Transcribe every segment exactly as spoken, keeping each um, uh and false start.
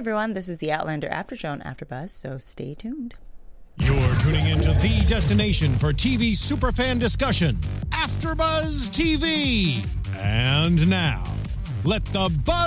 everyone, this is the Outlander After Show on AfterBuzz, so stay tuned. You're tuning into the destination for T V superfan discussion, AfterBuzz T V. And now, let the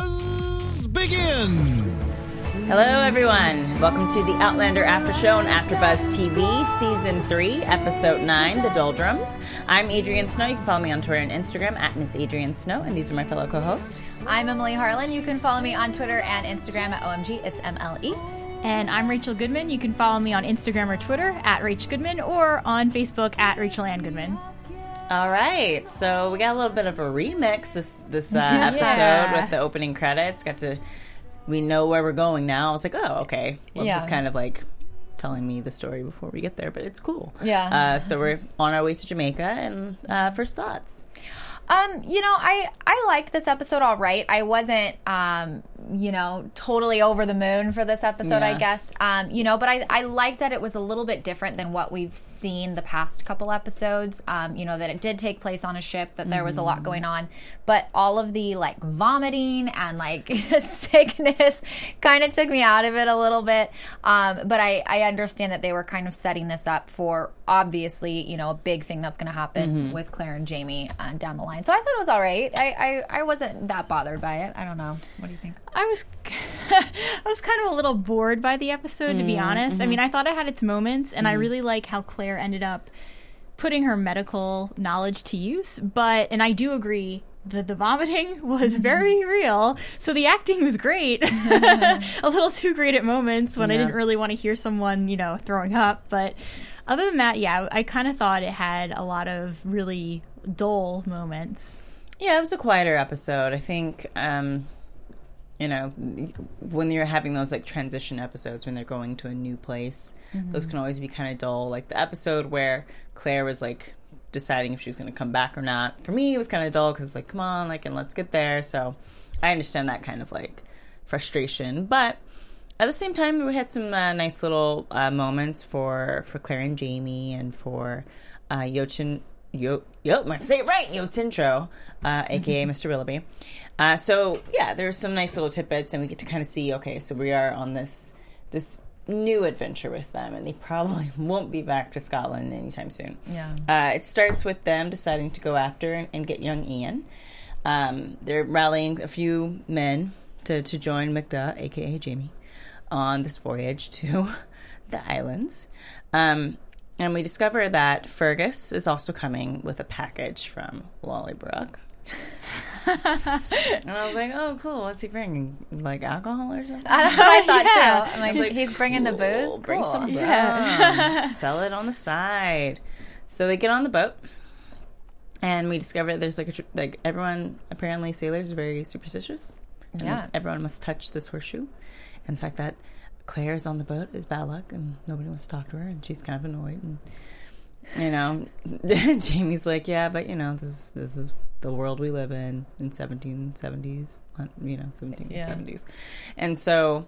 buzz begin. Hello, everyone. Welcome to the Outlander After Show on AfterBuzz T V, Season three, Episode nine, The Doldrums. I'm Adrienne Snow. You can follow me on Twitter and Instagram at Miss Adrienne Snow, and these are my fellow co-hosts. I'm Emily Harlan. You can follow me on Twitter and Instagram at O M G. It's M L E. And I'm Rachel Goodman. You can follow me on Instagram or Twitter at Rach Goodman or on Facebook at Rachel Ann Goodman. All right, so we got a little bit of a remix this this uh, episode Yeah. with the opening credits. Got to, we know where we're going now. I was like, oh, okay. Well, Yeah. this is kind of like telling me the story before we get there, but it's cool. Yeah. Uh, so we're on our way to Jamaica, and uh, first thoughts. Um, you know, I, I liked this episode all right. I wasn't, um, you know, totally over the moon for this episode, Yeah. I guess. Um, you know, but I, I like that it was a little bit different than what we've seen the past couple episodes. Um, you know, that it did take place on a ship, that there was a lot going on. But all of the, like, vomiting and, like, sickness kind of took me out of it a little bit. Um, but I, I understand that they were kind of setting this up for, obviously, you know, a big thing that's going to happen with Claire and Jamie uh, down the line. So I thought it was all right. I, I, I wasn't that bothered by it. I don't know. What do you think? I was I was kind of a little bored by the episode, to be honest. I mean, I thought it had its moments, and I really like how Claire ended up putting her medical knowledge to use. But, and I do agree, that the vomiting was very real. So the acting was great. A little too great at moments when I Yeah. didn't really want to hear someone, you know, throwing up. But other than that, yeah, I kind of thought it had a lot of really dull moments. Yeah, it was a quieter episode. I think, um, you know, when you're having those like transition episodes when they're going to a new place, those can always be kind of dull. Like the episode where Claire was like deciding if she was going to come back or not. For me, it was kind of dull because like, come on, like, and let's get there. So I understand that kind of like frustration, but at the same time, we had some uh, nice little uh, moments for for Claire and Jamie, and for uh, Yochin. Yo, yo, I say it right, Yotintro, uh, aka Mister Willoughby. Uh, so yeah, there's some nice little tidbits, and we get to kind of see. Okay, so we are on this this new adventure with them, and they probably won't be back to Scotland anytime soon. Yeah. Uh, it starts with them deciding to go after and, and get young Ian. Um, they're rallying a few men to to join McDuh, aka Jamie, on this voyage to the islands. Um, and we discover that Fergus is also coming with a package from Lollybrook. And I was like, oh, cool. What's he bringing? Like alcohol or something? That's what I thought, Yeah. too. I'm like, I was like, he's bringing the booze? Cool, Bring Cool. some rum. Yeah. Sell it on the side. So they get on the boat, and we discover that there's like a tr- like everyone, apparently sailors are very superstitious. And Yeah. everyone must touch this horseshoe. And the fact that Claire's on the boat is bad luck, and nobody wants to talk to her, and she's kind of annoyed. And you know, Jamie's like, yeah, but you know, this is, this is the world we live in in seventeen seventies, you know, seventeen seventies. And so,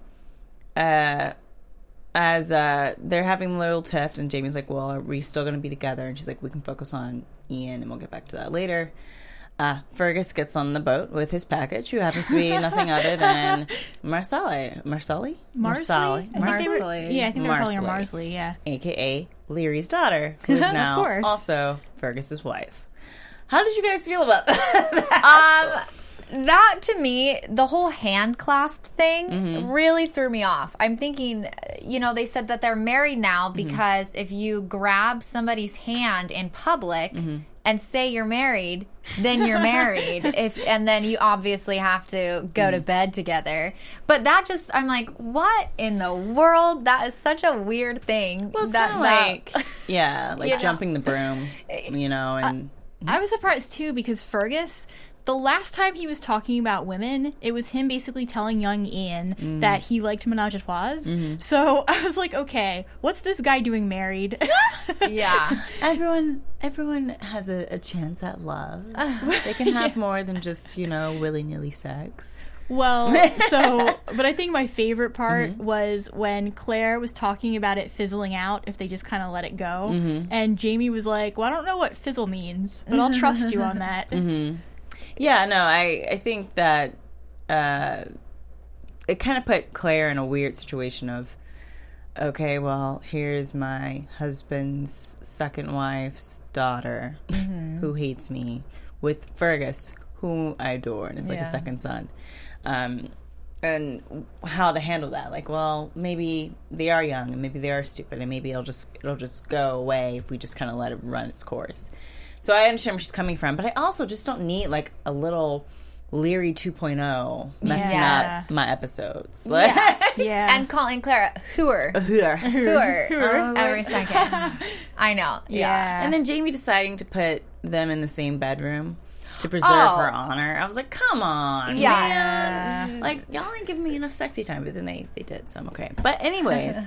uh, as uh, they're having a little tiff, and Jamie's like, well, are we still going to be together? And she's like, we can focus on Ian, and we'll get back to that later. Uh, Fergus gets on the boat with his package, who happens to be nothing other than Marsali. Marsali? Marsley? I think they were- Marsley. Yeah, I think they were calling her Marsley. Marsley, yeah. A K A Leary's daughter, who is Of now course. also Fergus's wife. How did you guys feel about that? Um, that to me, the whole hand clasp thing Mm-hmm. really threw me off. I'm thinking, you know, they said that they're married now Mm-hmm. because if you grab somebody's hand in public Mm-hmm. and say you're married, then you're married. If and then you obviously have to go Mm-hmm. to bed together. But that just, I'm like, what in the world? That is such a weird thing. Well, it's that, kind of that- like, yeah, like Yeah. jumping the broom, you know, and I was surprised too because Fergus, the last time he was talking about women, it was him basically telling young Ian that he liked menage a trois. So I was like, okay, what's this guy doing married? yeah. everyone everyone has a, a chance at love. They can have more than just, you know, willy-nilly sex. Well, so, but I think my favorite part was when Claire was talking about it fizzling out if they just kind of let it go. And Jamie was like, well, I don't know what fizzle means, but I'll trust you on that. Yeah, no, I, I think that uh, it kind of put Claire in a weird situation of, okay, well, here's my husband's second wife's daughter mm-hmm. who hates me, with Fergus, who I adore, and is like yeah. a second son. Um, and how to handle that. Like, well, maybe they are young, and maybe they are stupid, and maybe it'll just it'll just go away if we just kind of let it run its course. So I understand where she's coming from, but I also just don't need, like, a little Leary two point oh messing yes. up my episodes. Like, yeah. yeah. And calling Clara hooer. Hooer. Hooer. Hooer. Every second. I know. Yeah. yeah. And then Jamie deciding to put them in the same bedroom to preserve oh. her honor. I was like, come on, yeah. man. Like, y'all ain't giving me enough sexy time, but then they, they did, so I'm okay. But anyways,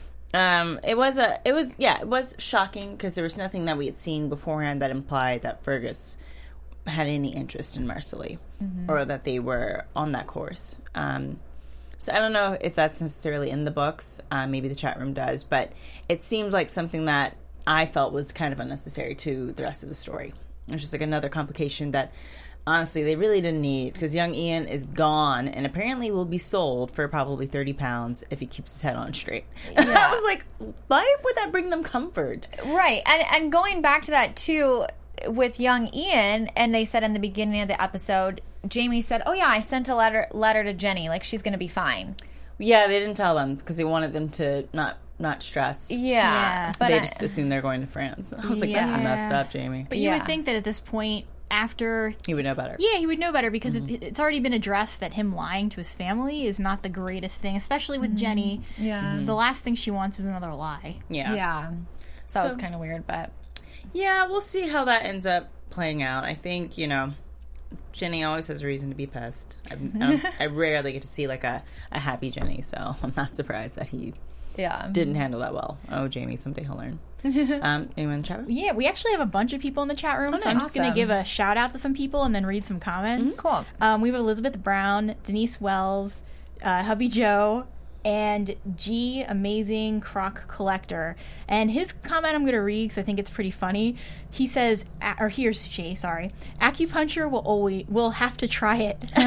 um, it was, a, it was, yeah, it was shocking because there was nothing that we had seen beforehand that implied that Fergus had any interest in Marcelly mm-hmm. or that they were on that course. Um, so I don't know if that's necessarily in the books. Uh, maybe the chat room does, but it seemed like something that I felt was kind of unnecessary to the rest of the story. It was just like another complication that honestly they really didn't need, because young Ian is gone and apparently will be sold for probably thirty pounds if he keeps his head on straight. Yeah. I was like, why would that bring them comfort? Right. And and going back to that too, with young Ian, and they said in the beginning of the episode, Jamie said, oh yeah, I sent a letter letter to Jenny, like she's going to be fine. Yeah, they didn't tell them because they wanted them to not not stress. Yeah. yeah. But they I, just assumed they're going to France. I was like, yeah. that's messed up, Jamie. But you yeah. would think that at this point, after... He would know better. Yeah, he would know better because mm-hmm. it's, it's already been addressed that him lying to his family is not the greatest thing, especially with mm-hmm. Jenny. Yeah. Mm-hmm. The last thing she wants is another lie. Yeah. Yeah. So, so that was kind of weird, but... Yeah, we'll see how that ends up playing out. I think, you know, Jenny always has a reason to be pissed. I, um, I rarely get to see, like, a, a happy Jenny, so I'm not surprised that he... Yeah. Didn't handle that well. Oh, Jamie, someday he'll learn. Um, anyone in the chat room? Yeah, we actually have a bunch of people in the chat room, oh, so nice. I'm just awesome. going to give a shout out to some people and then read some comments. Mm-hmm. Cool. Um, we have Elizabeth Brown, Denise Wells, uh, Hubby Joe, and G Amazing Croc Collector. And his comment I'm going to read because I think it's pretty funny. He says, or here's Jay, sorry. Acupuncture will always will have to try it. mm.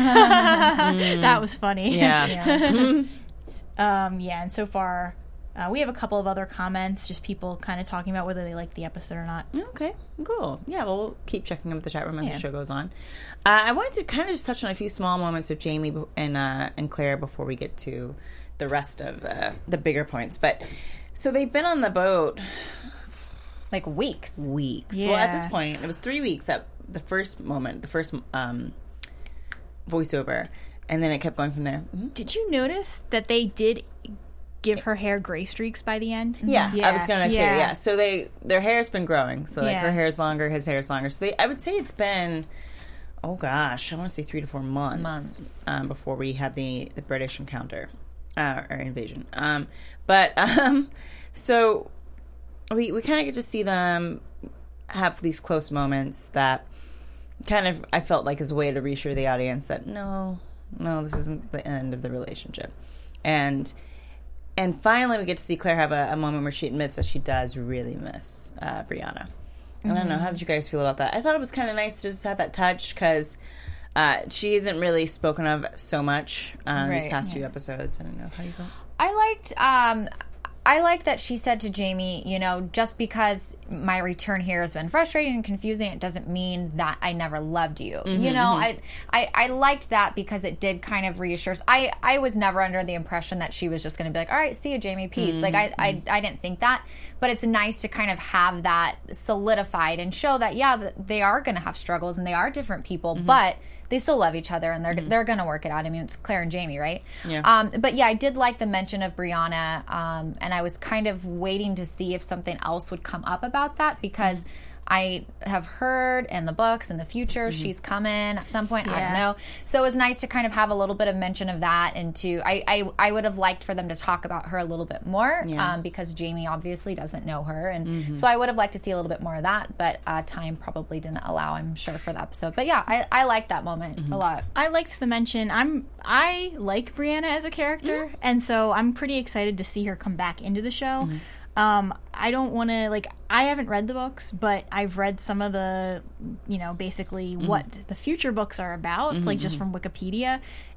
That was funny. Yeah. yeah. um, yeah, and so far... Uh, we have a couple of other comments, just people kind of talking about whether they like the episode or not. Okay, cool. Yeah, well, we'll keep checking in with the chat room as yeah. the show goes on. Uh, I wanted to kind of just touch on a few small moments with Jamie and uh, and Claire before we get to the rest of uh, the bigger points. But so they've been on the boat like weeks. Weeks. Yeah. Well, at this point, it was three weeks at the first moment, the first um, voiceover, and then it kept going from there. Mm-hmm. Did you notice that they did give her hair gray streaks by the end? Yeah, yeah. I was gonna say yeah. yeah. So they their hair's been growing. So like yeah. her hair's longer, his hair's longer. So they, I would say it's been, oh gosh, I want to say three to four months, months. Um, before we had the, the British encounter uh, or invasion. Um, but um, so we we kind of get to see them have these close moments that kind of I felt like is a way to reassure the audience that no, no, this isn't the end of the relationship, and. And finally, we get to see Claire have a, a moment where she admits that she does really miss uh, Brianna. Mm-hmm. I don't know. How did you guys feel about that? I thought it was kind of nice to just have that touch because uh, she isn't really spoken of so much uh, right, these past yeah. few episodes. I don't know. How do you feel? I liked... Um, I like that she said to Jamie, you know, just because my return here has been frustrating and confusing, it doesn't mean that I never loved you. Mm-hmm, you know, mm-hmm. I, I I liked that because it did kind of reassure. I, I was never under the impression that she was just going to be like, all right, see you, Jamie, peace. Mm-hmm. Like, I, I, I didn't think that. But it's nice to kind of have that solidified and show that, yeah, they are going to have struggles and they are different people, mm-hmm. but they still love each other and they're mm-hmm. they're going to work it out. I mean, it's Claire and Jamie, right? Yeah. Um, but yeah, I did like the mention of Brianna, um, and I was kind of waiting to see if something else would come up about that because mm-hmm. I have heard in the books in the future mm-hmm. she's coming at some point. Yeah. I don't know. So it was nice to kind of have a little bit of mention of that, and to I I, I would have liked for them to talk about her a little bit more yeah. um, because Jamie obviously doesn't know her, and mm-hmm. so I would have liked to see a little bit more of that. But uh, time probably didn't allow, I'm sure, for the episode. But yeah, I, I liked that moment mm-hmm. a lot. I liked the mention. I'm I like Brianna as a character, mm-hmm. and so I'm pretty excited to see her come back into the show. Mm-hmm. Um, I don't want to, like, I haven't read the books, but I've read some of the, you know, basically mm-hmm. what the future books are about, mm-hmm, like just mm-hmm. from Wikipedia.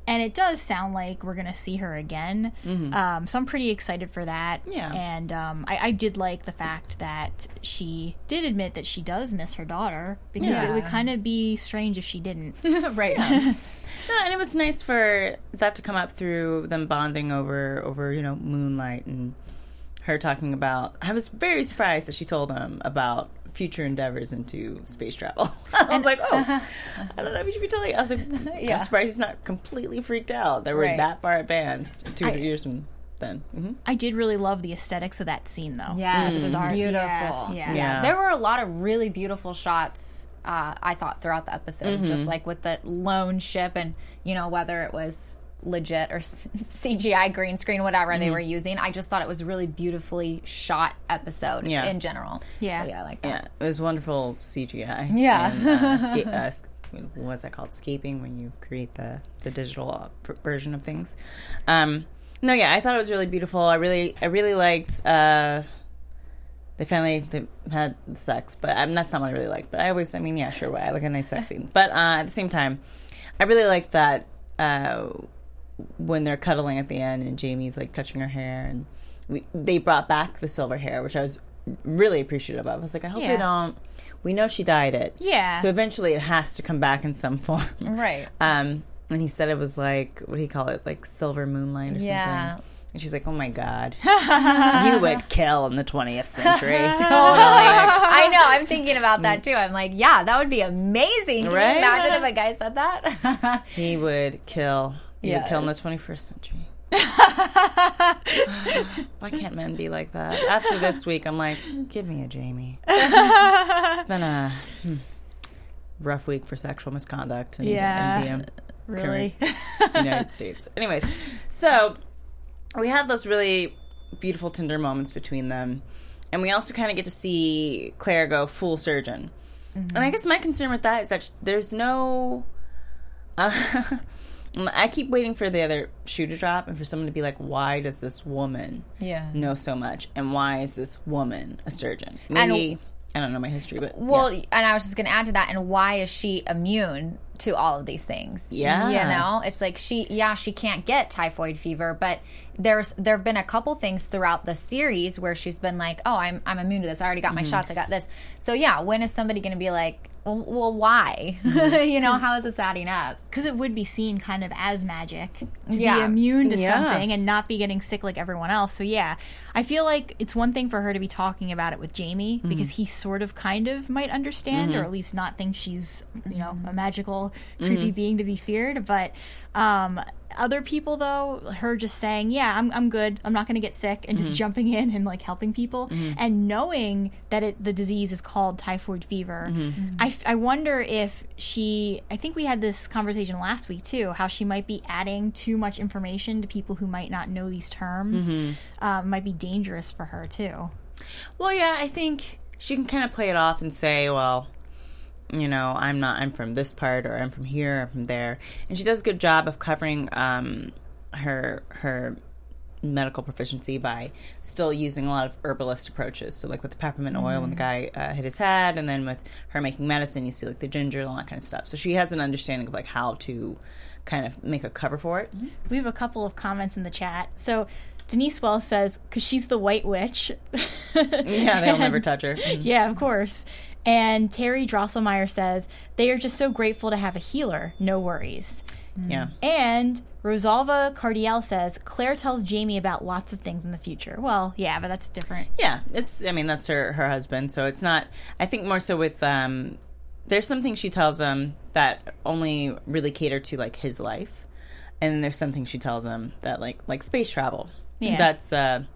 And it does sound like we're going to see her again. Mm-hmm. Um, so I'm pretty excited for that. Yeah. And um, I, I did like the fact that she did admit that she does miss her daughter, because Yeah. it would kind of be strange if she didn't. right. No, and it was nice for that to come up through them bonding over, over you know, Moonlight, and her talking about... I was very surprised that she told him about future endeavors into space travel. I was like, oh, I don't know if you should be telling... I was like, Yeah. I'm surprised he's not completely freaked out that we're Right. that far advanced two hundred I- years from then. Mm-hmm. I did really love the aesthetics of that scene, though. Yes, At it the was start. beautiful. Yeah. Yeah. Yeah. There were a lot of really beautiful shots, uh, I thought, throughout the episode. Mm-hmm. Just like with the lone ship and, you know, whether it was legit or C G I, green screen, whatever Mm-hmm. they were using. I just thought it was a really beautifully shot episode Yeah. in general. Yeah. So, yeah, I like that. Yeah, it was wonderful C G I. Yeah. And, uh, sca- uh, sc- what's that called? Scaping, when you create the, the digital uh, v- version of things. Um, no, yeah, I thought it was really beautiful. I really, I really liked. Uh, they finally they had sex, but I mean, that's not what I really like. But I always, I mean, yeah, sure, I like a nice sex scene. But uh, at the same time, I really liked that uh, when they're cuddling at the end and Jamie's like touching her hair, and we, they brought back the silver hair, which I was really appreciative of. I was like, I hope Yeah. they don't. We know she dyed it, Yeah. so eventually it has to come back in some form. Right. Um, and he said it was like, what do you call it, like silver moonlight or Yeah. something. And she's like, oh my God, you would kill in the twentieth century. Totally. I know. I'm thinking about that too. I'm like, yeah, that would be amazing. Can Right? you imagine if a guy said that? He would kill. He would kill in the Yes. twenty-first century. Why can't men be like that? After this week, I'm like, give me a Jamie. It's been a hmm, rough week for sexual misconduct in, Yeah. in the um, Really? current United States. Anyways, so we have those really beautiful, tender moments between them. And we also kind of get to see Claire go full surgeon. Mm-hmm. And I guess my concern with that is that there's no... Uh, I keep waiting for the other shoe to drop and for someone to be like, why does this woman Yeah. know so much? And why is this woman a surgeon? Maybe... And- I don't know my history, but... Well, yeah. and I was just going to add to that. And why is she immune to all of these things? Yeah. You know, it's like she, yeah, she can't get typhoid fever, but there's there have been a couple things throughout the series where she's been like, oh, I'm I'm immune to this. I already got my Mm-hmm. shots. I got this. So yeah, when is somebody going to be like, well, well why? you know, how is this adding up? Because it would be seen kind of as magic to Yeah. be immune to Yeah. something and not be getting sick like everyone else. So yeah, I feel like it's one thing for her to be talking about it with Jamie because he sort of kind of might understand or at least not think she's, you know, a magical creepy being to be feared. But um, other people, though, her just saying, yeah, I'm, I'm good, I'm not going to get sick, and just jumping in and like helping people and knowing that it, the disease is called typhoid fever. I, I wonder if she, I think we had this conversation last week too, how she might be adding too much information to people who might not know these terms. Um, might be dangerous for her too. Well, yeah, I think she can kind of play it off and say, well, you know, I'm not, I'm from this part, or I'm from here, or from there. And she does a good job of covering um, her her medical proficiency by still using a lot of herbalist approaches. So, like with the peppermint oil when the guy uh, hit his head, and then with her making medicine, you see like the ginger and all that kind of stuff. So she has an understanding of like how to kind of make a cover for it. We have a couple of comments in the chat. So Denise Wells says, because she's the White Witch. Yeah, they'll never touch her. Yeah, of course. And Terry Drosselmeyer says, they are just so grateful to have a healer. No worries. Yeah. And Rosalva Cardiel says, Claire tells Jamie about lots of things in the future. Well, yeah, but that's different. Yeah, it's, I mean, that's her, her husband, so it's not, I think more so with, um, there's some things she tells him that only really cater to, like, his life, and then there's some things she tells him that, like, like space travel. Yeah. That's, uh,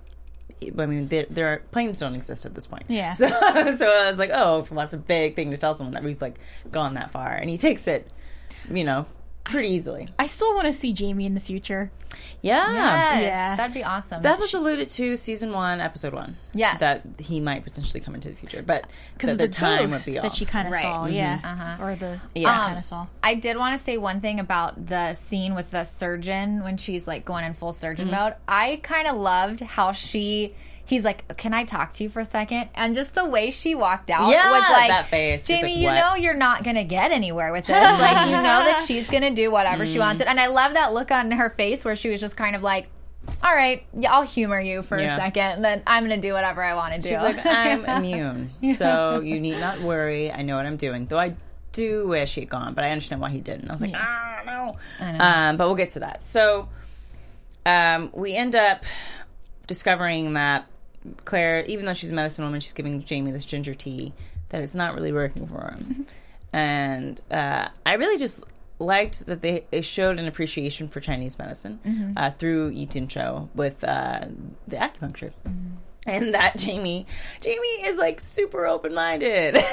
I mean, there, there are, planes don't exist at this point. Yeah. So, so I was like, oh, that's a big thing to tell someone that we've, like, gone that far, and he takes it, you know, pretty easily. I still want to see Jamie in the future. Yeah. Yes, Yeah. that'd be awesome. That was alluded to season one, episode one. Yes. That he might potentially come into the future, but Because the, of the the, time ghost would be that off. she kind of Right. saw, Mhm. yeah. Uh-huh. Or the Yeah. kind Um, of saw. I did want to say one thing about the scene with the surgeon when she's like going in full surgeon Mm-hmm. mode. I kind of loved how she he's like, can I talk to you for a second? And just the way she walked out Yeah, was like, that face. She's Jamie, like, you what? know you're not going to get anywhere with this. Like, you know that she's going to do whatever Mm. she wants. And I love that look on her face where she was just kind of like, all right, yeah, I'll humor you for Yeah. a second, and then I'm going to do whatever I want to do. She's like, I'm immune, so you need not worry. I know what I'm doing. Though I do wish he had gone, but I understand why he didn't. I was like, Yeah. ah, no. I know. Um, but we'll get to that. So um, we end up discovering that Claire, even though she's a medicine woman, she's giving Jamie this ginger tea, that it's not really working for him. And uh, I really just liked that they, they showed an appreciation for Chinese medicine Mm-hmm. uh, through Yi Tin Cho with uh, the acupuncture. Mm-hmm. And that Jamie, Jamie is like super open-minded. to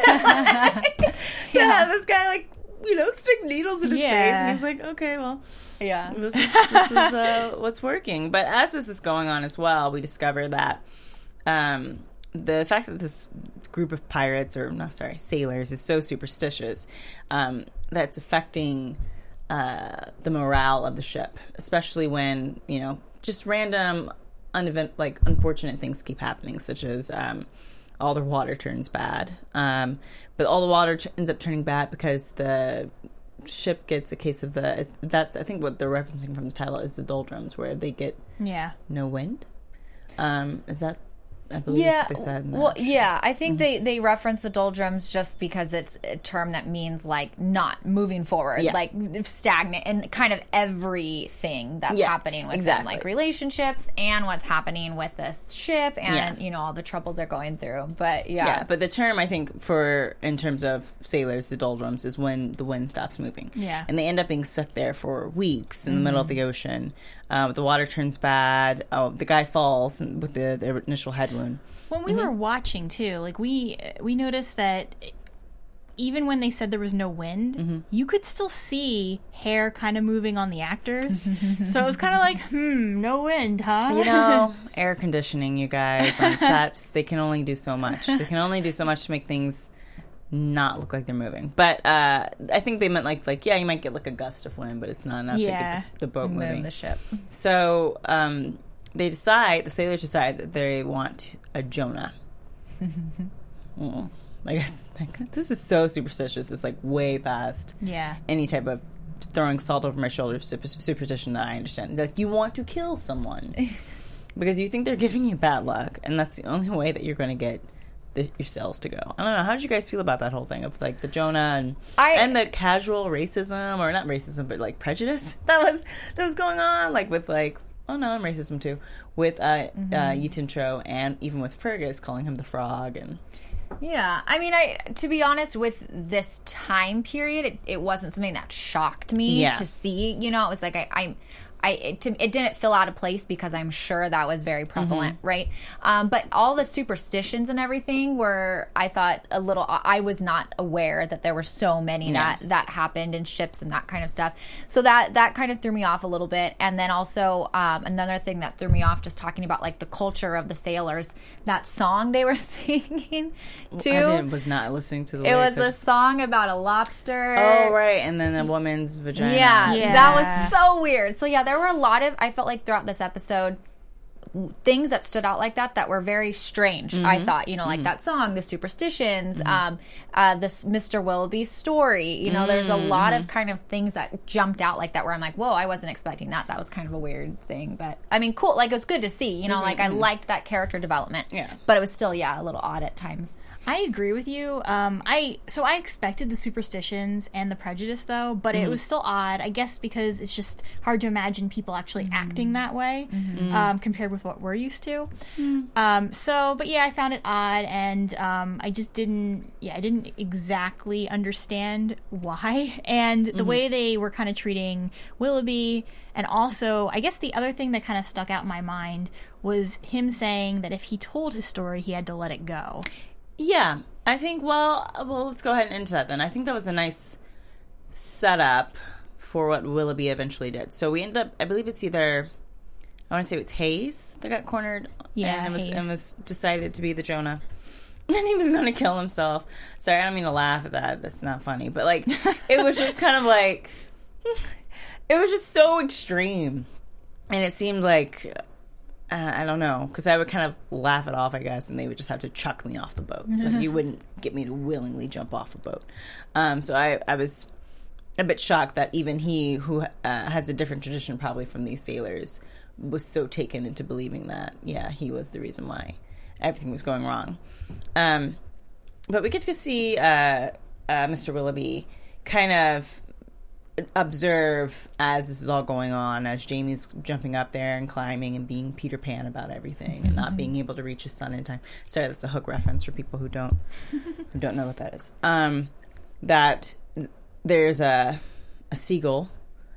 have this guy like, you know, stick needles in his face, Yeah. and he's like, okay, well, yeah. this is, this is uh, what's working. But as this is going on as well, we discover that um, the fact that this group of pirates, or no, sorry, sailors, is so superstitious, um, that's affecting uh, the morale of the ship, especially when, you know, just random, unevent like unfortunate things keep happening, such as um, all the water turns bad. Um, but all the water t- ends up turning bad because the ship gets a case of the, that's I think what they're referencing from the title is the doldrums, where they get Yeah. no wind. Um, is that, I believe Yeah, that's what they said. In that. well, yeah. I think they, they reference the doldrums just because it's a term that means like not moving forward, Yeah. like stagnant, and kind of everything that's Yeah, happening with exactly. them, like relationships and what's happening with this ship, and Yeah. you know all the troubles they're going through. But yeah, Yeah, but the term I think for in terms of sailors, the doldrums, is when the wind stops moving. Yeah. and they end up being stuck there for weeks in the middle of the ocean. Uh, the water turns bad. Oh, the guy falls with the, the initial head wound. When we were watching too, like we we noticed that even when they said there was no wind, you could still see hair kind of moving on the actors. So it was kind of like, hmm, no wind, huh? You know, air conditioning, you guys, on sets, they can only do so much. They can only do so much to make things not look like they're moving. But uh, I think they meant like, like, yeah, you might get like a gust of wind, but it's not enough Yeah. to get the, the boat move moving. the ship. So um, they decide, the sailors decide that they want a Jonah. mm, I guess this is so superstitious. It's like way past Yeah. any type of throwing salt over my shoulder super- superstition that I understand. Like, you want to kill someone because you think they're giving you bad luck, and that's the only way that you're going to get the, your cells to go. I don't know. How did you guys feel about that whole thing of like the Jonah and I- and the casual racism, or not racism, but like prejudice that was that was going on, like with like, oh no, I'm racism too, with uh, Mm-hmm. uh, Yi Tin Cho, and even with Fergus calling him the frog. And Yeah, I mean, I to be honest, with this time period, it, it wasn't something that shocked me Yeah. to see. You know, it was like I, I, I it, to, it didn't feel out of place because I'm sure that was very prevalent, Mm-hmm. right? Um, but all the superstitions and everything were, I thought, a little. I was not aware that there were so many Yeah. that that happened in ships and that kind of stuff. So that that kind of threw me off a little bit. And then also um, another thing that threw me off, just talking about like the culture of the sailors, that song they were singing too. I didn't, was not listening to the It was lyrics. I a just- song about a lobster. oh right, and then a woman's vagina. Yeah, Yeah. that was so weird. So yeah, there were a lot of, I felt like throughout this episode, things that stood out like that that were very strange. I thought, you know, like that song, the superstitions, um, uh, this Mister Willoughby story. You know, there's a lot of kind of things that jumped out like that where I'm like, whoa, I wasn't expecting that. That was kind of a weird thing, but I mean, cool. Like it was good to see. You know, like I liked that character development. Yeah. but it was still, yeah, a little odd at times. I agree with you. Um, I so I expected the superstitions and the prejudice though, but it was still odd. I guess because it's just hard to imagine people actually acting that way um, compared with what we're used to. Um, so, but yeah, I found it odd, and um, I just didn't. Yeah, I didn't exactly understand why, and the way they were kind of treating Willoughby, and also I guess the other thing that kind of stuck out in my mind was him saying that if he told his story, he had to let it go. Yeah, I think, well, well, let's go ahead and into that then. I think that was a nice setup for what Willoughby eventually did. So we end up, I believe it's either, I want to say it's Hayes that got cornered. Yeah, and it was, Hayes. and was decided to be the Jonah. And he was going to kill himself. Sorry, I don't mean to laugh at that. That's not funny. But, like, it was just kind of like, it was just so extreme. And it seemed like uh, I don't know, because I would kind of laugh it off, I guess, and they would just have to chuck me off the boat. Like, you wouldn't get me to willingly jump off a boat. Um, so I, I was a bit shocked that even he, who uh, has a different tradition probably from these sailors, was so taken into believing that, yeah, he was the reason why everything was going wrong. Um, but we get to see uh, uh, Mister Willoughby kind of observe as this is all going on, as Jamie's jumping up there and climbing and being Peter Pan about everything and not being able to reach his son in time. Sorry, that's a Hook reference for people who don't who don't know what that is. Um, that there's a a seagull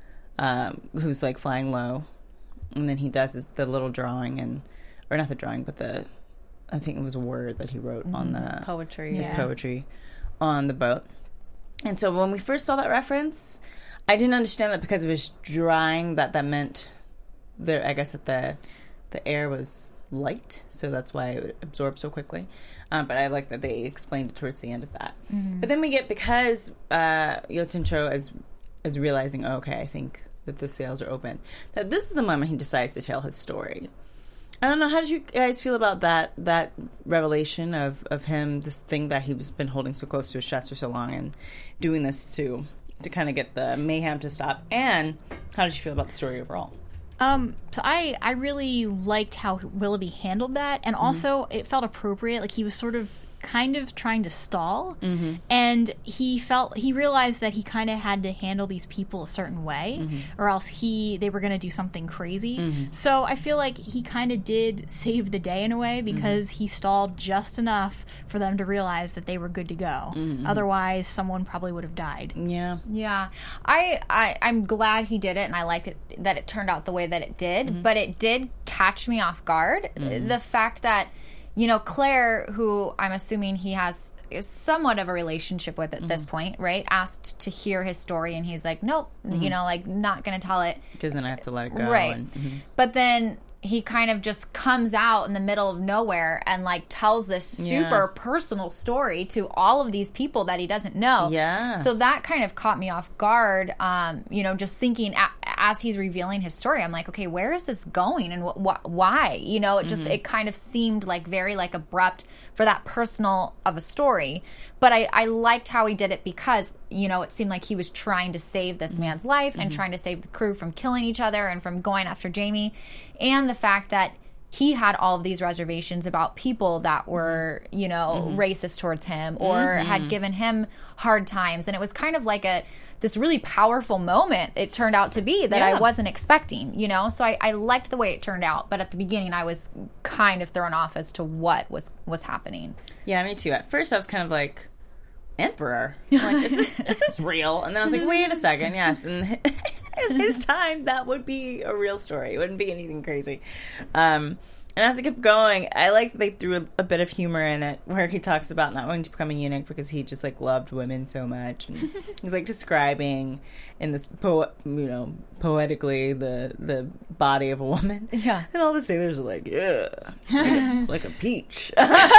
um, who's like flying low, and then he does his, the little drawing and or not the drawing, but the I think it was a word that he wrote mm-hmm. on the his poetry, his yeah. poetry on the boat. And so when we first saw that reference, I didn't understand that because it was drying, that that meant there. I guess that the the air was light, so that's why it absorbed so quickly. Um, but I like that they explained it towards the end of that. Mm-hmm. But then we get, because uh, Yotincho is is realizing, oh, okay, I think that the sails are open, that this is the moment he decides to tell his story. I don't know, how did you guys feel about that that revelation of, of him, this thing that he's been holding so close to his chest for so long, and doing this to to kind of get the mayhem to stop? And how did you feel about the story overall? Um, so I, I really liked how Willoughby handled that, and also mm-hmm. it felt appropriate. Like, he was sort of kind of trying to stall, mm-hmm. and he felt he realized that he kind of had to handle these people a certain way, mm-hmm. or else he they were going to do something crazy. Mm-hmm. So I feel like he kind of did save the day in a way, because mm-hmm. he stalled just enough for them to realize that they were good to go. Mm-hmm. Otherwise, someone probably would have died. Yeah, yeah. I, I I'm glad he did it, and I liked it that it turned out the way that it did. Mm-hmm. But it did catch me off guard. Mm-hmm. The fact that, you know, Claire, who I'm assuming he has is somewhat of a relationship with at mm-hmm. this point, right? Asked to hear his story, and he's like, nope, mm-hmm. you know, like, not going to tell it. Because then I have to let it go. Right. And, mm-hmm. But then he kind of just comes out in the middle of nowhere and, like, tells this super yeah. personal story to all of these people that he doesn't know. Yeah. So that kind of caught me off guard, um, you know, just thinking a- as he's revealing his story, I'm like, okay, where is this going, and wh- wh- why? You know, it just, mm-hmm. it kind of seemed like very, like, abrupt for that personal of a story. But I, I liked how he did it, because, you know, it seemed like he was trying to save this mm-hmm. man's life and mm-hmm. trying to save the crew from killing each other and from going after Jamie. And the fact that he had all of these reservations about people that were, you know, mm-hmm. racist towards him, or mm-hmm. had given him hard times. And it was kind of like a this really powerful moment it turned out to be that yeah. I wasn't expecting, you know? So I, I liked the way it turned out. But at the beginning, I was kind of thrown off as to what was, was happening. Yeah, me too. At first, I was kind of like, Emperor? I'm like, is this is this real? And then I was like, wait a second, yes. And in his time, that would be a real story. It wouldn't be anything crazy. Um, and as it kept going, I like that they threw a, a bit of humor in it, where he talks about not wanting to become a eunuch because he just, like, loved women so much. And he's, like, describing in this, po- you know, poetically the the body of a woman. Yeah. And all the sailors are like, yeah, like a, like a peach.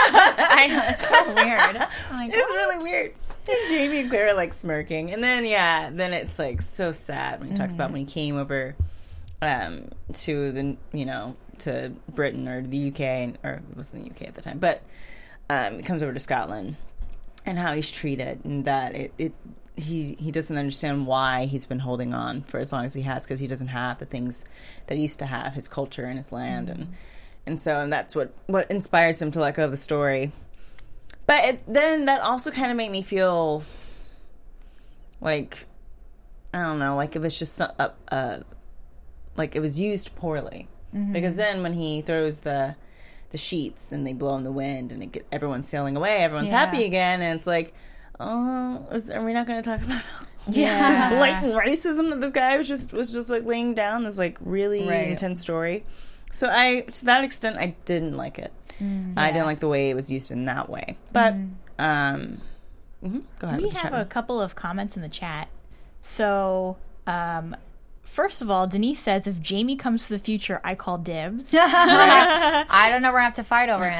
I know, it's so weird. Like, it's really weird. And Jamie and Claire are, like, smirking. And then, yeah, then it's, like, so sad when he talks mm-hmm. about when he came over um, to the, you know, to Britain or the U K, or it wasn't the U K at the time, but um, he comes over to Scotland, and how he's treated, and that it, it he he doesn't understand why he's been holding on for as long as he has, because he doesn't have the things that he used to have, his culture and his land, mm-hmm. and and so and that's what what inspires him to let go of the story. But it, then that also kind of made me feel like, I don't know, like it was just some, uh, uh, like it was used poorly. Mm-hmm. Because then when he throws the the sheets and they blow in the wind and it get, everyone's sailing away, everyone's yeah. happy again, and it's like, oh, is, are we not going to talk about yeah. this blatant racism that this guy was just was just like laying down, this like really right. intense story? So I, to that extent, I didn't like it. Mm, yeah. I didn't like the way it was used in that way. But mm. um, mm-hmm. go ahead. We have a couple of comments in the chat. So. Um, First of all, Denise says, if Jamie comes to the future, I call dibs. I don't know. We're going to have to fight over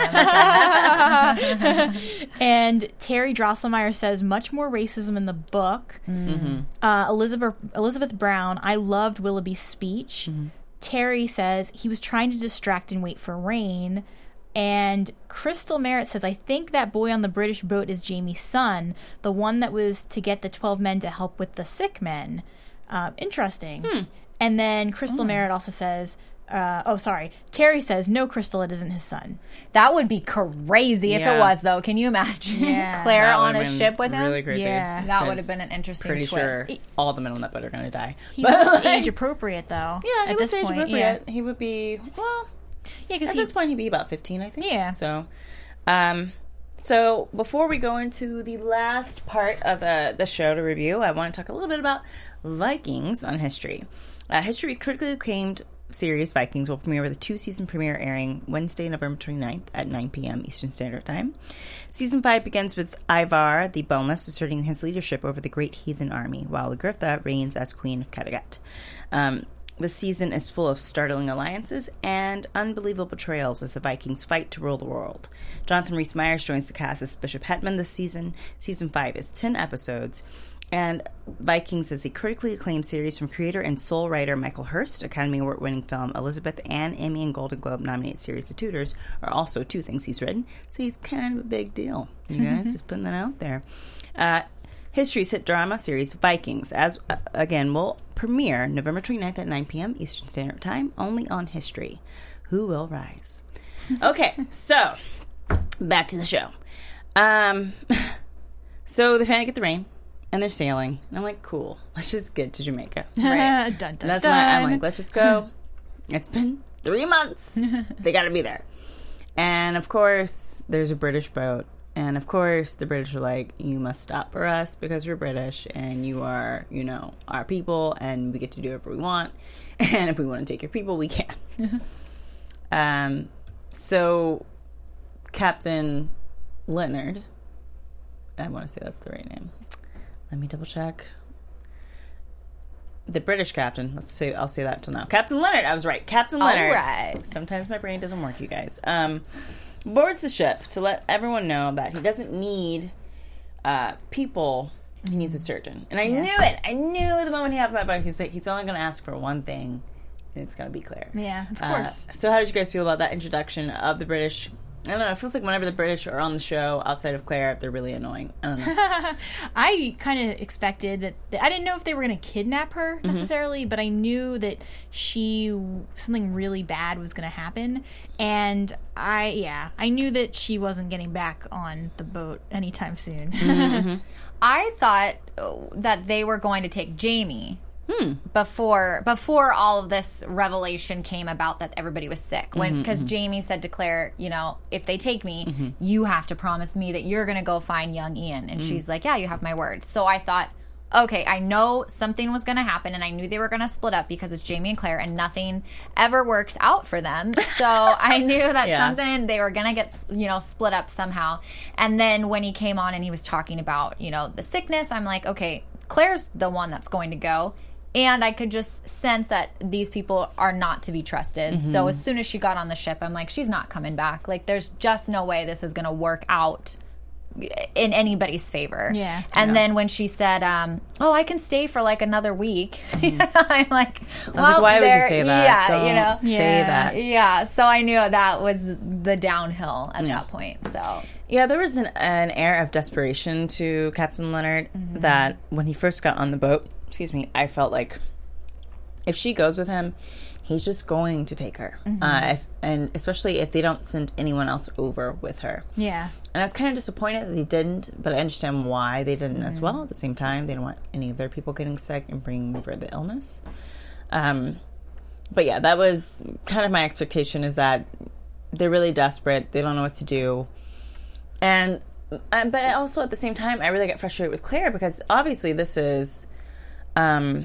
him. And Terry Drosselmeyer says, much more racism in the book. Mm-hmm. Uh, Elizabeth Elizabeth Brown, I loved Willoughby's speech. Mm-hmm. Terry says he was trying to distract and wait for rain. And Crystal Merritt says, I think that boy on the British boat is Jamie's son, the one that was to get the twelve men to help with the sick men. Uh, interesting. Hmm. And then Crystal oh. Merritt also says, uh, oh, sorry. Terry says, no, Crystal, it isn't his son. That would be crazy if Yeah. it was, though. Can you imagine Yeah. Claire That on a would've been ship with him? Really crazy. Yeah. That would have Because been an interesting Pretty twist. sure all the men on that boat are going to die. He's But, not like, age appropriate, though. Yeah, he at was this age point. appropriate. Yeah, He would be, well, yeah, at because this point he'd be about fifteen, I think. Yeah. So, um, so before we go into the last part of the, the show to review, I want to talk a little bit about Vikings on History. Uh, History's critically acclaimed series Vikings will premiere with a two-season premiere airing Wednesday, November twenty-ninth at nine p.m. Eastern Standard Time. Season five begins with Ivar the Boneless asserting his leadership over the great heathen army, while Lagertha reigns as Queen of Kattegat. Um, the season is full of startling alliances and unbelievable betrayals as the Vikings fight to rule the world. Jonathan Rhys-Meyers joins the cast as Bishop Hetman this season. Season five is ten episodes. And Vikings is a critically acclaimed series from creator and sole writer Michael Hurst. Academy Award-winning film Elizabeth, and Emmy and Golden Globe nominated series The Tudors are also two things he's written. So he's kind of a big deal. You guys, just putting that out there. Uh, History's hit drama series Vikings, as uh, again, will premiere November twenty-ninth at nine p.m. Eastern Standard Time, only on History. Who will rise? Okay, so back to the show. Um, so they finally get the rain. And they're sailing. And I'm like, cool. Let's just get to Jamaica. Right. dun, dun, That's dun. my, I'm like, let's just go. It's been three months. They got to be there. And, of course, there's a British boat. And, of course, the British are like, you must stop for us because we're British. And you are, you know, our people. And we get to do whatever we want. And if we want to take your people, we can. um. So, Captain Leonard. I want to say that's the right name. Let me double check. The British captain. Let's say I'll say that till now. Captain Leonard. I was right. Captain Leonard. All right. Sometimes my brain doesn't work, you guys. Um, boards the ship to let everyone know that he doesn't need uh, people. He needs a surgeon. And I Yeah. knew it. I knew the moment he hopped on that boat, he's like, he's only going to ask for one thing, and it's going to be Claire. Yeah, of Uh, course. so how did you guys feel about that introduction of the British? I don't know. It feels like whenever the British are on the show outside of Claire, they're really annoying. I don't know. I kind of expected that, that I didn't know if they were going to kidnap her necessarily, but I knew that she something really bad was going to happen, and I yeah I knew that she wasn't getting back on the boat anytime soon. Mm-hmm. I thought that they were going to take Jamie Hmm. before before all of this revelation came about that everybody was sick. When because Mm-hmm, Jamie said to Claire, you know, if they take me, you have to promise me that you're going to go find young Ian. And Mm. she's like, yeah, you have my word. So I thought, okay, I know something was going to happen, and I knew they were going to split up because it's Jamie and Claire, and nothing ever works out for them. So I knew that Yeah. something, they were going to get, you know, split up somehow. And then when he came on and he was talking about, you know, the sickness, I'm like, okay, Claire's the one that's going to go. And I could just sense that these people are not to be trusted. Mm-hmm. So as soon as she got on the ship, I'm like, she's not coming back. Like, there's just no way this is going to work out in anybody's favor. Yeah. And Yeah. then when she said, um, oh, I can stay for like another week, I'm like, well, I was like, why would you there- say that? Yeah, Don't you know. say Yeah. that. Yeah, so I knew that was the downhill at Yeah. that point. So Yeah, there was an, an air of desperation to Captain Leonard that when he first got on the boat, excuse me, I felt like if she goes with him, he's just going to take her. Uh, if, and especially if they don't send anyone else over with her. Yeah. And I was kind of disappointed that they didn't, but I understand why they didn't as well. At the same time, they don't want any of their people getting sick and bringing over the illness. Um, but yeah, that was kind of my expectation, is that they're really desperate. They don't know what to do. And, uh, but also at the same time, I really get frustrated with Claire because obviously this is um,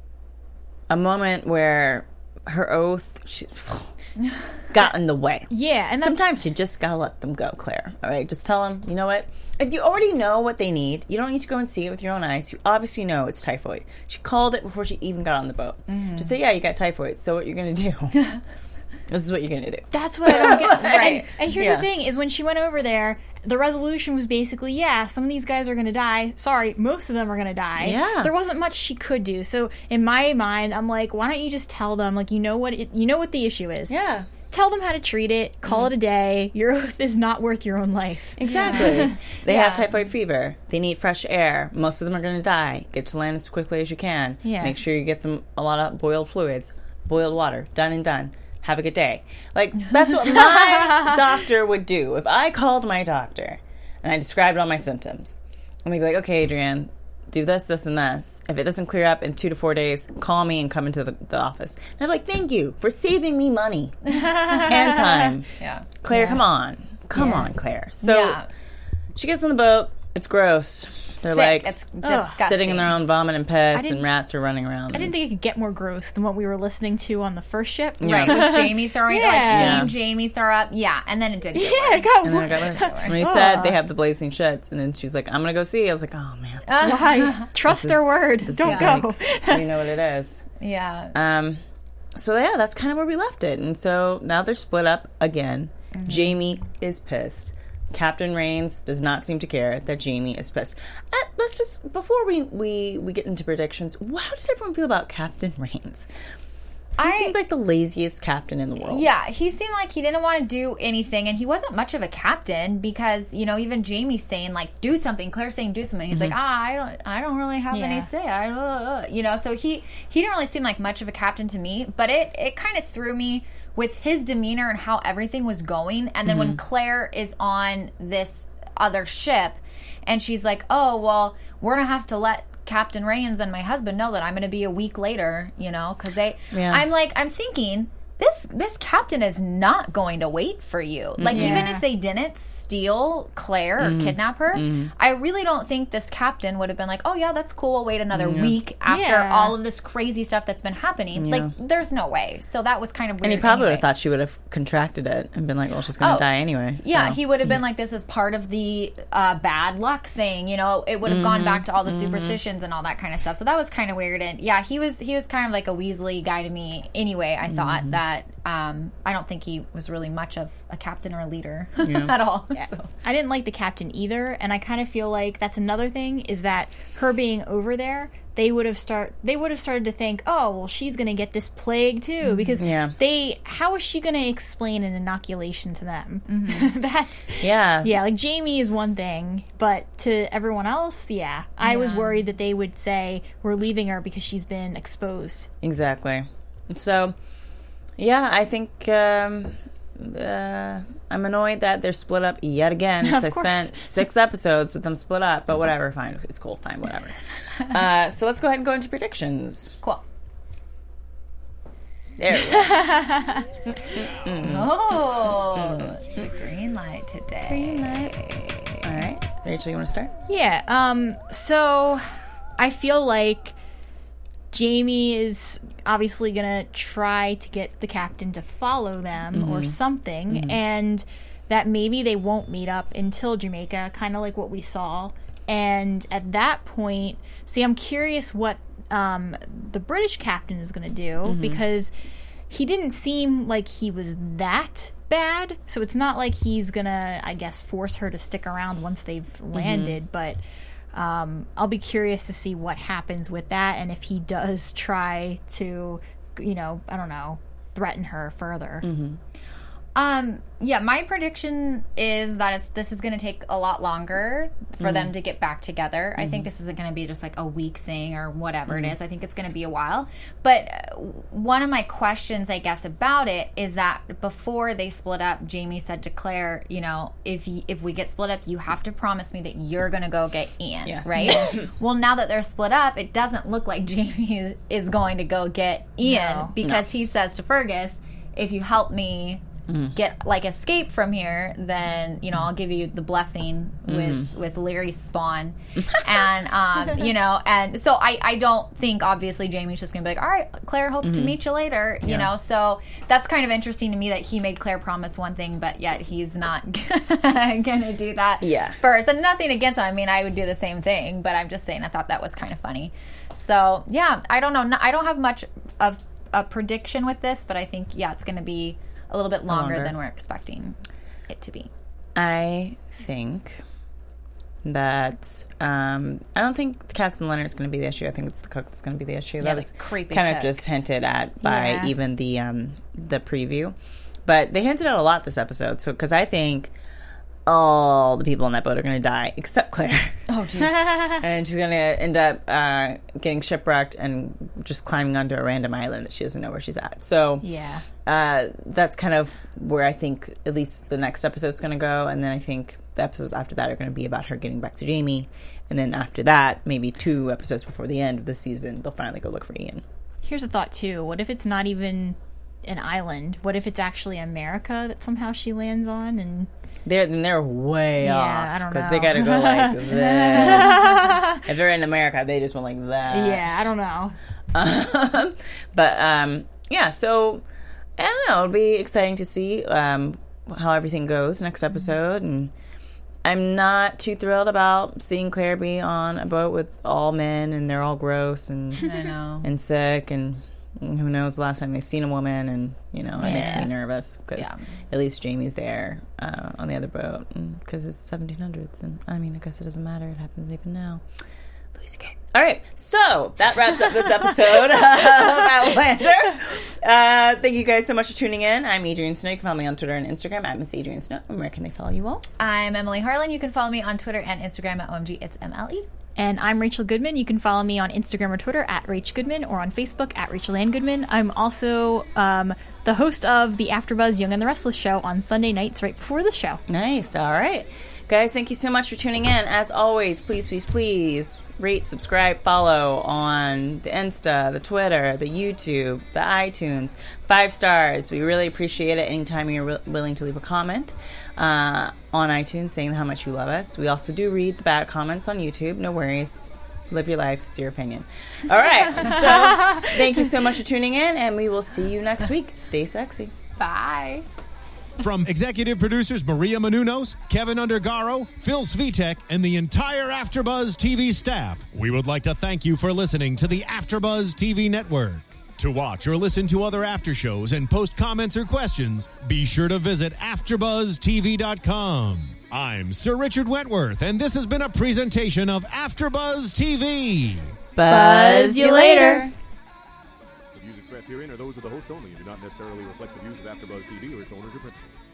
a moment where her oath she, got in the way. Yeah, and that's, Sometimes you just gotta let them go, Claire. All right, just tell them, you know what? If you already know what they need, you don't need to go and see it with your own eyes. You obviously know it's typhoid. She called it before she even got on the boat. Mm-hmm. Just say, yeah, you got typhoid. So what you're gonna do? This is what you're gonna do. that's what I don't get. Right. And, and here's Yeah. the thing: is when she went over there, the resolution was basically, yeah, some of these guys are going to die. Sorry, most of them are going to die. Yeah. There wasn't much she could do. So in my mind, I'm like, why don't you just tell them, like, you know what it, you know what the issue is. Yeah. Tell them how to treat it. Call mm-hmm. it a day. Your oath is not worth your own life. Exactly. Yeah. They yeah. have typhoid fever. They need fresh air. Most of them are going to die. Get to land as quickly as you can. Yeah. Make sure you get them a lot of boiled fluids, boiled water. Done and done. Have a good day. Like, that's what my doctor would do. If I called my doctor and I described all my symptoms, and they'd be like, okay, Adrienne, do this, this, and this. If it doesn't clear up in two to four days, call me and come into the, the office. And I'm like, thank you for saving me money and time. Yeah. Claire, Yeah. come on. Come Yeah. on, Claire. So Yeah. she gets on the boat. It's gross. They're Sick. like It's disgusting. sitting in their own vomit and piss, didn't- and rats are running around. I didn't think it could get more gross than what we were listening to on the first ship. Right, with Jamie throwing, Yeah. like, Yeah. seeing Jamie throw up. Yeah, and then it did get Yeah, worse. it got And then I got worse. worse. When he said they have the blazing shits, and then she's like, I'm going to go see. I was like, oh, man. Why? Trust This their is- word. this Don't is go. like- you know what it is. Yeah. Um, so, yeah, that's kind of where we left it. And so now they're split up again. Mm-hmm. Jamie is pissed. Captain Rains does not seem to care that Jamie is pissed. Uh, let's just, before we, we, we get into predictions, how did everyone feel about Captain Rains? He I- seemed like the laziest captain in the world. Yeah, he seemed like he didn't want to do anything, and he wasn't much of a captain because, you know, even Jamie's saying, like, do something. Claire's saying do something. He's Mm-hmm. like, ah, I don't, I don't really have Yeah. any say. I, uh, uh," you know, so he he didn't really seem like much of a captain to me. But it it kind of threw me with his demeanor and how everything was going. And then Mm-hmm. when Claire is on this other ship, and she's like, oh well, we're gonna have to let Captain Rains and my husband know that I'm going to be a week later, you know, because they, Yeah. I'm like, I'm thinking, this this captain is not going to wait for you. Like, Yeah. even if they didn't steal Claire or kidnap her, I really don't think this captain would have been like, oh, yeah, that's cool. We'll wait another week after Yeah. all of this crazy stuff that's been happening. Yeah. Like, there's no way. So that was kind of weird. And he probably would anyway. have thought she would have contracted it and been like, well, she's going to Oh, die anyway. So. Yeah, he would have been like, this is part of the uh, bad luck thing. You know, it would have gone back to all the superstitions and all that kind of stuff. So that was kind of weird. And yeah, he was he was kind of like a Weasley guy to me anyway. I thought that um, I don't think he was really much of a captain or a leader at all. So. I didn't like the captain either, and I kind of feel like that's another thing is that her being over there, they would have start they would have started to think, oh, well, she's going to get this plague too, because Yeah. they how is she going to explain an inoculation to them? That's Yeah. yeah, like Jamie is one thing, but to everyone else, yeah, I was worried that they would say we're leaving her because she's been exposed. Exactly. So, yeah, I think um, uh, I'm annoyed that they're split up yet again. Of So I course. spent six episodes with them split up, but whatever, fine. It's cool, fine, whatever. Uh, so let's go ahead and go into predictions. Cool. There we go. Oh, it's a green light today. Green light. All right. Rachel, you want to start? Yeah. Um. So I feel like Jamie is obviously gonna try to get the captain to follow them or something, and that maybe they won't meet up until Jamaica, kind of like what we saw. And at that point, see, I'm curious what um, the British captain is going to do because he didn't seem like he was that bad. So it's not like he's going to, I guess, force her to stick around once they've landed. But um, I'll be curious to see what happens with that and if he does try to, you know, I don't know, threaten her further. Um, yeah, my prediction is that it's, this is going to take a lot longer for them to get back together. I think this isn't going to be just like a week thing or whatever it is. I think it's going to be a while. But uh, one of my questions, I guess, about it is that before they split up, Jamie said to Claire, you know, if y- if we get split up, you have to promise me that you're going to go get Ian, Yeah. right? Well, now that they're split up, it doesn't look like Jamie is going to go get Ian No. because he says to Fergus, if you help me get like escape from here, then you know I'll give you the blessing with Mm-hmm. with Larry's spawn, and um, you know, and so I I don't think obviously Jamie's just gonna be like, all right, Claire, hope to meet you later, you Yeah. know. So that's kind of interesting to me that he made Claire promise one thing, but yet he's not gonna do that Yeah. first. And nothing against him. I mean, I would do the same thing, but I'm just saying I thought that was kind of funny. So yeah, I don't know. No- I don't have much of a prediction with this, but I think yeah, it's gonna be a little bit longer, Longer. than we're expecting it to be. I think that um, I don't think the cats and Leonard is going to be the issue. I think it's the cook that's going to be the issue. Yeah, that the was creepy kind cook. of just hinted at by Yeah. even the um, the preview. But they hinted at a lot this episode. So because I think all the people on that boat are going to die except Claire. Oh, geez. And she's going to end up uh, getting shipwrecked and just climbing onto a random island that she doesn't know where she's at. So Yeah. uh, that's kind of where I think at least the next episode's going to go. And then I think the episodes after that are going to be about her getting back to Jamie. And then after that, maybe two episodes before the end of the season, they'll finally go look for Ian. Here's a thought, too. What if it's not even an island? What if it's actually America that somehow she lands on? And They're then they're way Yeah, off I don't because know. they got to go like this. If they're in America, they just went like that. yeah, I don't know. Um, but um, yeah, so I don't know. It'll be exciting to see um, how everything goes next episode, and I'm not too thrilled about seeing Claire be on a boat with all men, and they're all gross and I know. and sick, and who knows the last time they've seen a woman, and you know it makes me Yeah. nervous because Yeah. at least Jamie's there uh, on the other boat, because it's seventeen hundreds, and I mean I guess it doesn't matter. It happens even now. Louis C K. All right, so that wraps up this episode of Outlander. Uh, thank you guys so much for tuning in. I'm Adrienne Snow. You can follow me on Twitter and Instagram at Miss Adrienne Snow. And where can they follow you all? I'm Emily Harlan. You can follow me on Twitter and Instagram at O M G It's M L E. And I'm Rachel Goodman. You can follow me on Instagram or Twitter at Rach Goodman or on Facebook at Rachel Ann Goodman. I'm also um, the host of the AfterBuzz Young and the Restless show on Sunday nights right before the show. Nice. All right. Guys, thank you so much for tuning in. As always, please, please, please rate, subscribe, follow on the Insta, the Twitter, the YouTube, the iTunes. Five stars. We really appreciate it anytime you're wi- willing to leave a comment uh, on iTunes saying how much you love us. We also do read the bad comments on YouTube. No worries. Live your life. It's your opinion. All right. So thank you so much for tuning in, and we will see you next week. Stay sexy. Bye. From executive producers Maria Menounos, Kevin Undergaro, Phil Svitek, and the entire AfterBuzz T V staff, we would like to thank you for listening to the AfterBuzz T V network. To watch or listen to other after shows and post comments or questions, be sure to visit after buzz T V dot com. I'm Sir Richard Wentworth, and this has been a presentation of AfterBuzz T V. Buzz you later. The views expressed herein are those of the hosts only and do not necessarily reflect the views of AfterBuzz T V or its owners or principals.